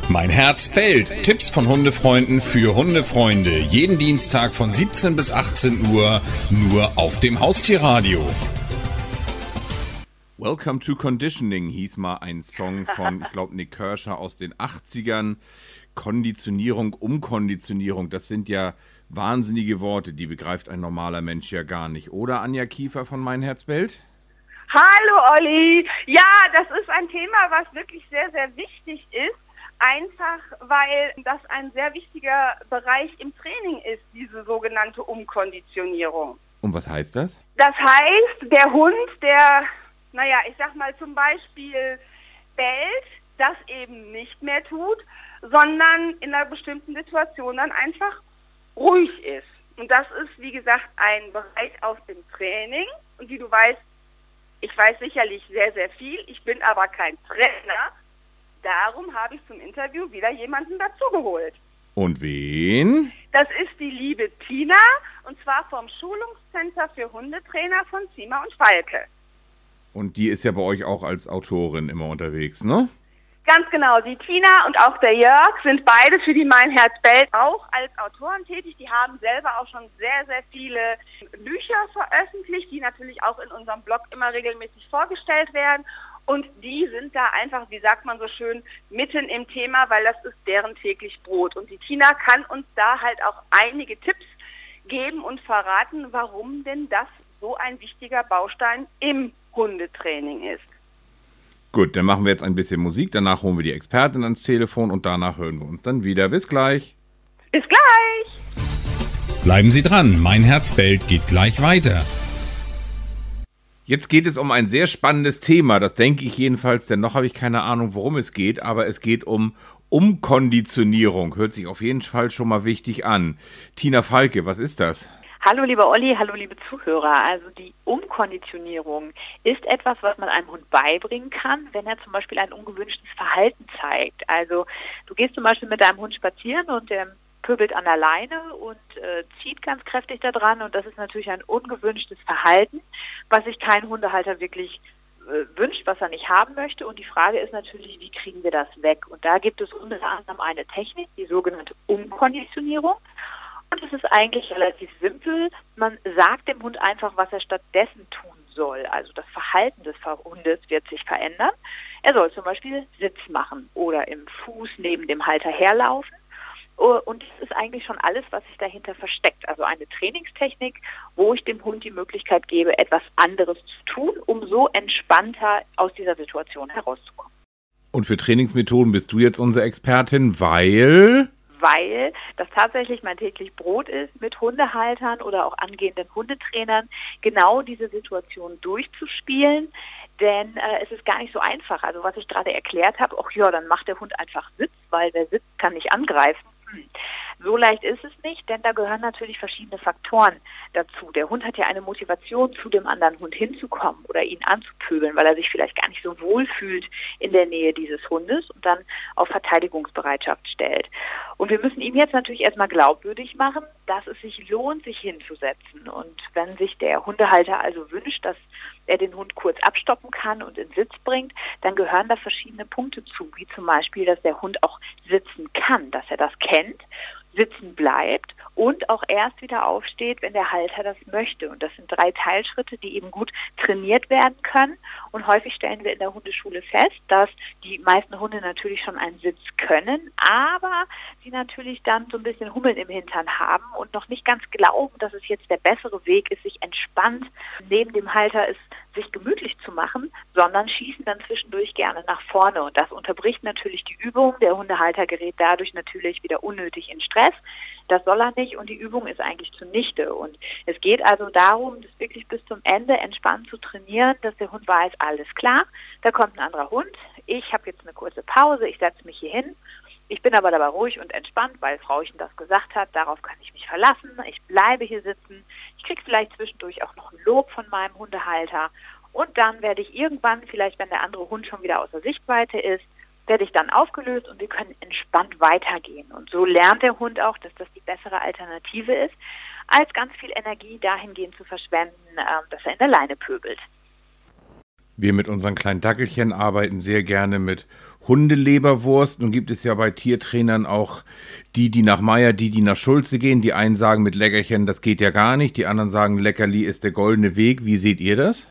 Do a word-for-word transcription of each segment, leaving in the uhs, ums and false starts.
Mein Herz bellt. Tipps von Hundefreunden für Hundefreunde. Jeden Dienstag von siebzehn bis achtzehn Uhr nur auf dem Haustierradio. Welcome to Conditioning hieß mal ein Song von, ich glaube, Nick Kershaw aus den achtzigern. Konditionierung, Umkonditionierung, das sind ja wahnsinnige Worte, die begreift ein normaler Mensch ja gar nicht. Oder, Anja Kiefer von Mein Herz bellt? Hallo Olli. Ja, das ist ein Thema, was wirklich sehr, sehr wichtig ist. Einfach, weil das ein sehr wichtiger Bereich im Training ist, diese sogenannte Umkonditionierung. Und was heißt das? Das heißt, der Hund, der, naja, ich sag mal zum Beispiel bellt, das eben nicht mehr tut, sondern in einer bestimmten Situation dann einfach ruhig ist. Und das ist, wie gesagt, ein Bereich aus dem Training. Und wie du weißt, ich weiß sicherlich sehr, sehr viel. Ich bin aber kein Trainer. Darum habe ich zum Interview wieder jemanden dazugeholt. Und wen? Das ist die liebe Tina, und zwar vom Schulungscenter für Hundetrainer von Ziemer und Falke. Und die ist ja bei euch auch als Autorin immer unterwegs, ne? Ganz genau. Die Tina und auch der Jörg sind beide für die Mein Herz bellt auch als Autoren tätig. Die haben selber auch schon sehr, sehr viele Bücher veröffentlicht, die natürlich auch in unserem Blog immer regelmäßig vorgestellt werden. Und die sind da einfach, wie sagt man so schön, mitten im Thema, weil das ist deren täglich Brot. Und die Tina kann uns da halt auch einige Tipps geben und verraten, warum denn das so ein wichtiger Baustein im Hundetraining ist. Gut, dann machen wir jetzt ein bisschen Musik, danach holen wir die Expertin ans Telefon und danach hören wir uns dann wieder. Bis gleich. Bis gleich. Bleiben Sie dran, Mein Herz bellt geht gleich weiter. Jetzt geht es um ein sehr spannendes Thema, das denke ich jedenfalls, denn noch habe ich keine Ahnung, worum es geht, aber es geht um Umkonditionierung. Hört sich auf jeden Fall schon mal wichtig an. Tina Falke, was ist das? Hallo lieber Olli, hallo liebe Zuhörer. Also die Umkonditionierung ist etwas, was man einem Hund beibringen kann, wenn er zum Beispiel ein ungewünschtes Verhalten zeigt. Also du gehst zum Beispiel mit deinem Hund spazieren und der pöbelt an der Leine und äh, zieht ganz kräftig da dran, und das ist natürlich ein ungewünschtes Verhalten, was sich kein Hundehalter wirklich äh, wünscht, was er nicht haben möchte. Und die Frage ist natürlich, wie kriegen wir das weg? Und da gibt es unter anderem eine Technik, die sogenannte Umkonditionierung. Und es ist eigentlich relativ simpel. Man sagt dem Hund einfach, was er stattdessen tun soll. Also das Verhalten des Hundes wird sich verändern. Er soll zum Beispiel Sitz machen oder im Fuß neben dem Halter herlaufen. Und das ist eigentlich schon alles, was sich dahinter versteckt. Also eine Trainingstechnik, wo ich dem Hund die Möglichkeit gebe, etwas anderes zu tun, um so entspannter aus dieser Situation herauszukommen. Und für Trainingsmethoden bist du jetzt unsere Expertin, weil... weil das tatsächlich mein täglich Brot ist, mit Hundehaltern oder auch angehenden Hundetrainern genau diese Situation durchzuspielen. Denn äh, es ist gar nicht so einfach. Also was ich gerade erklärt habe, ach ja, dann macht der Hund einfach Sitz, weil wer sitzt, kann nicht angreifen. Hm. So leicht ist es nicht, denn da gehören natürlich verschiedene Faktoren dazu. Der Hund hat ja eine Motivation, zu dem anderen Hund hinzukommen oder ihn anzupöbeln, weil er sich vielleicht gar nicht so wohl fühlt in der Nähe dieses Hundes und dann auf Verteidigungsbereitschaft stellt. Und wir müssen ihm jetzt natürlich erstmal glaubwürdig machen, dass es sich lohnt, sich hinzusetzen. Und wenn sich der Hundehalter also wünscht, dass er den Hund kurz abstoppen kann und in Sitz bringt, dann gehören da verschiedene Punkte zu, wie zum Beispiel, dass der Hund auch sitzen kann, dass er das kennt, sitzen bleibt und auch erst wieder aufsteht, wenn der Halter das möchte. Und das sind drei Teilschritte, die eben gut trainiert werden können. Und häufig stellen wir in der Hundeschule fest, dass die meisten Hunde natürlich schon einen Sitz können, aber sie natürlich dann so ein bisschen Hummeln im Hintern haben und noch nicht ganz glauben, dass es jetzt der bessere Weg ist, sich entspannt neben dem Halter ist, sich gemütlich zu machen, sondern schießen dann zwischendurch gerne nach vorne. Und das unterbricht natürlich die Übung. Der Hundehalter gerät dadurch natürlich wieder unnötig in Stress. Das soll er nicht, und die Übung ist eigentlich zunichte. Und es geht also darum, das wirklich bis zum Ende entspannt zu trainieren, dass der Hund weiß, alles klar, da kommt ein anderer Hund, ich habe jetzt eine kurze Pause, ich setze mich hier hin. Ich bin aber dabei ruhig und entspannt, weil Frauchen das gesagt hat, darauf kann ich mich verlassen, ich bleibe hier sitzen, ich kriege vielleicht zwischendurch auch noch ein Lob von meinem Hundehalter, und dann werde ich irgendwann, vielleicht wenn der andere Hund schon wieder außer Sichtweite ist, werde ich dann aufgelöst und wir können entspannt weitergehen. Und so lernt der Hund auch, dass das die bessere Alternative ist, als ganz viel Energie dahingehend zu verschwenden, dass er in der Leine pöbelt. Wir mit unseren kleinen Dackelchen arbeiten sehr gerne mit Hundeleberwurst. Nun gibt es ja bei Tiertrainern auch die, die nach Meier, die, die nach Schulze gehen. Die einen sagen mit Leckerchen, das geht ja gar nicht. Die anderen sagen, Leckerli ist der goldene Weg. Wie seht ihr das?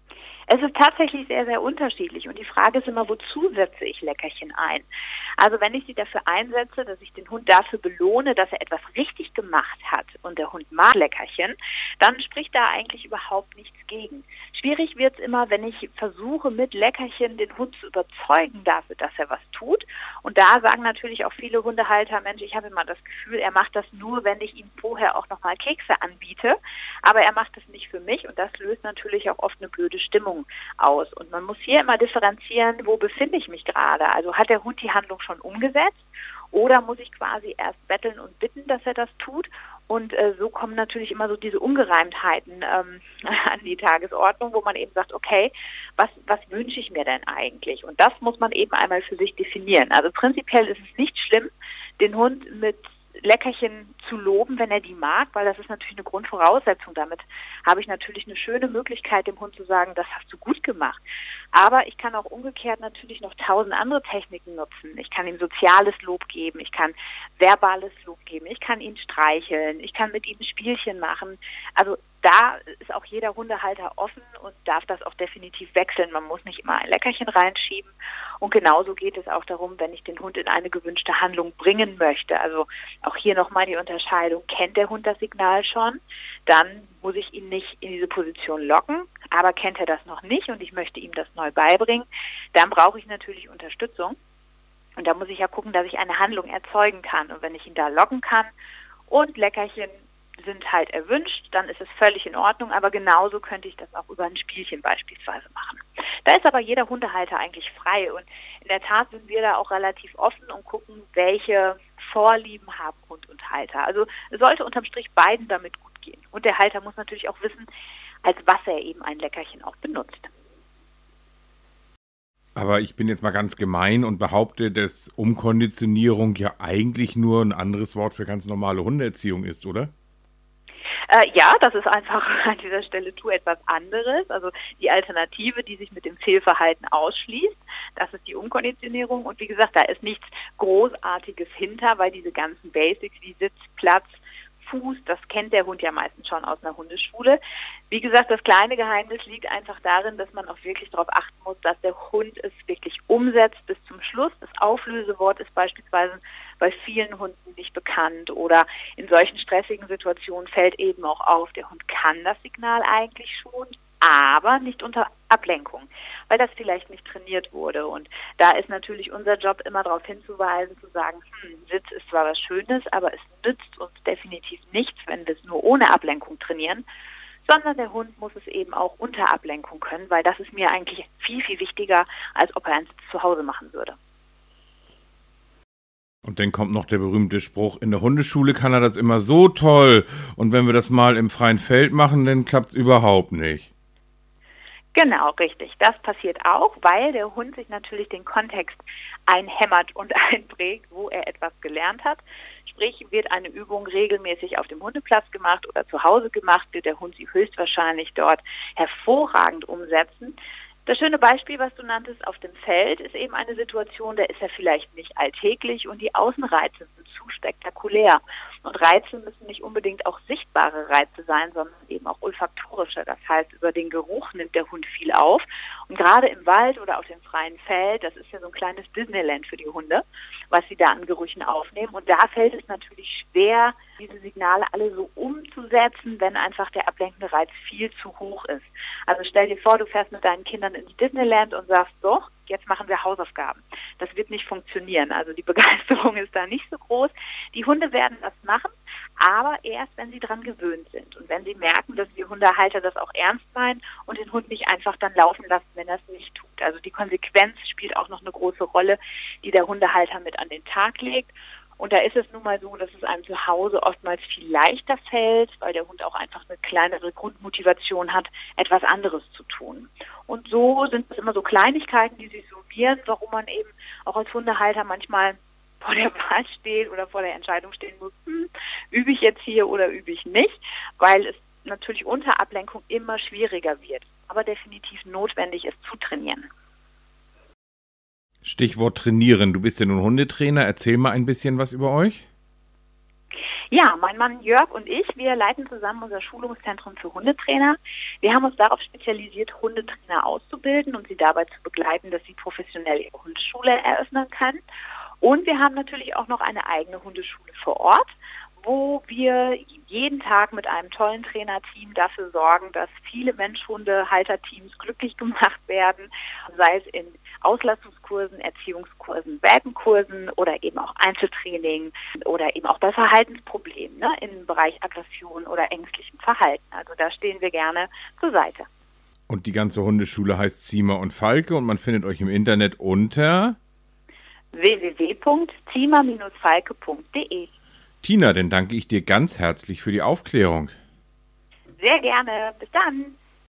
Es ist tatsächlich sehr, sehr unterschiedlich und die Frage ist immer, wozu setze ich Leckerchen ein? Also wenn ich sie dafür einsetze, dass ich den Hund dafür belohne, dass er etwas richtig gemacht hat und der Hund mag Leckerchen, dann spricht da eigentlich überhaupt nichts gegen. Schwierig wird es immer, wenn ich versuche, mit Leckerchen den Hund zu überzeugen dafür, dass er was tut. Und da sagen natürlich auch viele Hundehalter, Mensch, ich habe immer das Gefühl, er macht das nur, wenn ich ihm vorher auch nochmal Kekse anbiete, aber er macht es nicht für mich und das löst natürlich auch oft eine blöde Stimmung aus. Und man muss hier immer differenzieren, wo befinde ich mich gerade? Also hat der Hund die Handlung schon umgesetzt oder muss ich quasi erst betteln und bitten, dass er das tut? Und äh, so kommen natürlich immer so diese Ungereimtheiten ähm, an die Tagesordnung, wo man eben sagt, okay, was, was wünsche ich mir denn eigentlich? Und das muss man eben einmal für sich definieren. Also prinzipiell ist es nicht schlimm, den Hund mit Leckerchen zu loben, wenn er die mag, weil das ist natürlich eine Grundvoraussetzung. Damit habe ich natürlich eine schöne Möglichkeit, dem Hund zu sagen, das hast du gut gemacht. Aber ich kann auch umgekehrt natürlich noch tausend andere Techniken nutzen. Ich kann ihm soziales Lob geben, ich kann verbales Lob geben, ich kann ihn streicheln, ich kann mit ihm ein Spielchen machen. Also da ist auch jeder Hundehalter offen und darf das auch definitiv wechseln. Man muss nicht immer ein Leckerchen reinschieben. Und genauso geht es auch darum, wenn ich den Hund in eine gewünschte Handlung bringen möchte. Also auch hier nochmal die Unterscheidung, kennt der Hund das Signal schon? Dann muss ich ihn nicht in diese Position locken, aber kennt er das noch nicht und ich möchte ihm das neu beibringen, dann brauche ich natürlich Unterstützung. Und da muss ich ja gucken, dass ich eine Handlung erzeugen kann. Und wenn ich ihn da locken kann und Leckerchen sind halt erwünscht, dann ist es völlig in Ordnung, aber genauso könnte ich das auch über ein Spielchen beispielsweise machen. Da ist aber jeder Hundehalter eigentlich frei und in der Tat sind wir da auch relativ offen und gucken, welche Vorlieben haben Hund und Halter. Also es sollte unterm Strich beiden damit gut gehen. Und der Halter muss natürlich auch wissen, als was er eben ein Leckerchen auch benutzt. Aber ich bin jetzt mal ganz gemein und behaupte, dass Umkonditionierung ja eigentlich nur ein anderes Wort für ganz normale Hundeerziehung ist, oder? Äh, ja, das ist einfach an dieser Stelle tu etwas anderes. Also die Alternative, die sich mit dem Fehlverhalten ausschließt, das ist die Umkonditionierung. Und wie gesagt, da ist nichts Großartiges hinter, weil diese ganzen Basics wie Sitz, Platz, Fuß, das kennt der Hund ja meistens schon aus einer Hundeschule. Wie gesagt, das kleine Geheimnis liegt einfach darin, dass man auch wirklich darauf achten muss, dass der Hund es wirklich umsetzt bis zum Schluss. Das Auflösewort ist beispielsweise bei vielen Hunden nicht bekannt oder in solchen stressigen Situationen fällt eben auch auf, der Hund kann das Signal eigentlich schon, aber nicht unter Ablenkung, weil das vielleicht nicht trainiert wurde. Und da ist natürlich unser Job immer darauf hinzuweisen, zu sagen, hm, Sitz ist zwar was Schönes, aber es nützt uns definitiv nichts, wenn wir es nur ohne Ablenkung trainieren, sondern der Hund muss es eben auch unter Ablenkung können, weil das ist mir eigentlich viel, viel wichtiger, als ob er einen Sitz zu Hause machen würde. Und dann kommt noch der berühmte Spruch, in der Hundeschule kann er das immer so toll und wenn wir das mal im freien Feld machen, dann klappt es überhaupt nicht. Genau, richtig. Das passiert auch, weil der Hund sich natürlich den Kontext einhämmert und einprägt, wo er etwas gelernt hat. Sprich, wird eine Übung regelmäßig auf dem Hundeplatz gemacht oder zu Hause gemacht, wird der Hund sie höchstwahrscheinlich dort hervorragend umsetzen. Das schöne Beispiel, was du nanntest, auf dem Feld, ist eben eine Situation, da ist er vielleicht nicht alltäglich und die Außenreize sind zu spektakulär. Und Reize müssen nicht unbedingt auch sichtbare Reize sein, sondern eben auch olfaktorische. Das heißt, über den Geruch nimmt der Hund viel auf. Und gerade im Wald oder auf dem freien Feld, das ist ja so ein kleines Disneyland für die Hunde, was sie da an Gerüchen aufnehmen. Und da fällt es natürlich schwer, diese Signale alle so umzusetzen, wenn einfach der ablenkende Reiz viel zu hoch ist. Also stell dir vor, du fährst mit deinen Kindern ins Disneyland und sagst, so, jetzt machen wir Hausaufgaben. Das wird nicht funktionieren. Also die Begeisterung ist da nicht so groß. Die Hunde werden das machen, aber erst, wenn sie dran gewöhnt sind und wenn sie merken, dass die Hundehalter das auch ernst meinen und den Hund nicht einfach dann laufen lassen, wenn er es nicht tut. Also die Konsequenz spielt auch noch eine große Rolle, die der Hundehalter mit an den Tag legt. Und da ist es nun mal so, dass es einem zu Hause oftmals viel leichter fällt, weil der Hund auch einfach eine kleinere Grundmotivation hat, etwas anderes zu tun. Und so sind es immer so Kleinigkeiten, die sich summieren, warum man eben auch als Hundehalter manchmal vor der Wahl steht oder vor der Entscheidung stehen muss, hm, übe ich jetzt hier oder übe ich nicht, weil es natürlich unter Ablenkung immer schwieriger wird, aber definitiv notwendig ist zu trainieren. Stichwort trainieren. Du bist ja nun Hundetrainer. Erzähl mal ein bisschen was über euch. Ja, mein Mann Jörg und ich, wir leiten zusammen unser Schulungszentrum für Hundetrainer. Wir haben uns darauf spezialisiert, Hundetrainer auszubilden und sie dabei zu begleiten, dass sie professionell ihre Hundeschule eröffnen können. Und wir haben natürlich auch noch eine eigene Hundeschule vor Ort, wo wir jeden Tag mit einem tollen Trainerteam dafür sorgen, dass viele Mensch-Hunde-Halterteams glücklich gemacht werden, sei es in Auslassungskursen, Erziehungskursen, Welpenkursen oder eben auch Einzeltraining oder eben auch bei Verhaltensproblemen, ne, im Bereich Aggression oder ängstlichem Verhalten. Also da stehen wir gerne zur Seite. Und die ganze Hundeschule heißt Ziemer und Falke und man findet euch im Internet unter w w w punkt ziemer Bindestrich falke punkt d e. Tina, dann danke ich dir ganz herzlich für die Aufklärung. Sehr gerne. Bis dann.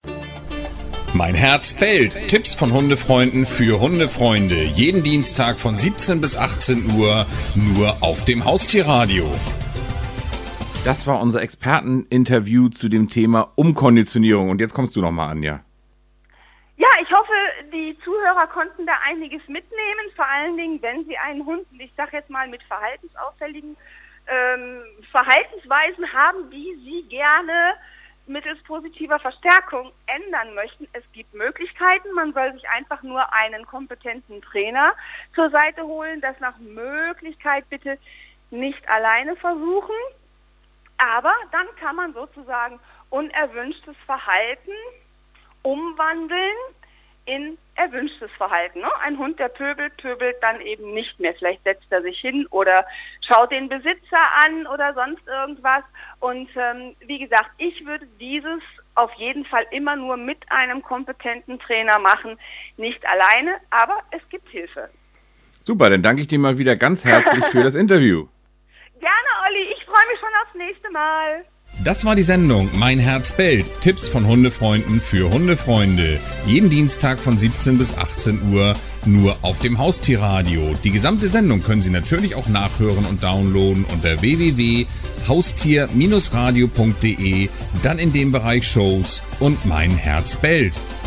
Mein Herz bellt. Tipps von Hundefreunden für Hundefreunde. Jeden Dienstag von siebzehn bis achtzehn Uhr nur auf dem Haustierradio. Das war unser Experteninterview zu dem Thema Umkonditionierung. Und jetzt kommst du nochmal, Anja. Ja, ich hoffe, die Zuhörer konnten da einiges mitnehmen, vor allen Dingen, wenn sie einen Hund, ich sage jetzt mal mit verhaltensauffälligen ähm, Verhaltensweisen haben, die sie gerne mittels positiver Verstärkung ändern möchten. Es gibt Möglichkeiten, man soll sich einfach nur einen kompetenten Trainer zur Seite holen, das nach Möglichkeit bitte nicht alleine versuchen, aber dann kann man sozusagen unerwünschtes Verhalten umwandeln in erwünschtes Verhalten. Ne? Ein Hund, der pöbelt, pöbelt dann eben nicht mehr. Vielleicht setzt er sich hin oder schaut den Besitzer an oder sonst irgendwas. Und ähm, wie gesagt, ich würde dieses auf jeden Fall immer nur mit einem kompetenten Trainer machen. Nicht alleine, aber es gibt Hilfe. Super, dann danke ich dir mal wieder ganz herzlich für das Interview. Gerne, Olli. Ich freue mich schon aufs nächste Mal. Das war die Sendung Mein Herz bellt. Tipps von Hundefreunden für Hundefreunde. Jeden Dienstag von siebzehn bis achtzehn Uhr nur auf dem Haustierradio. Die gesamte Sendung können Sie natürlich auch nachhören und downloaden unter w w w punkt haustier Bindestrich radio punkt d e, dann in dem Bereich Shows und Mein Herz bellt.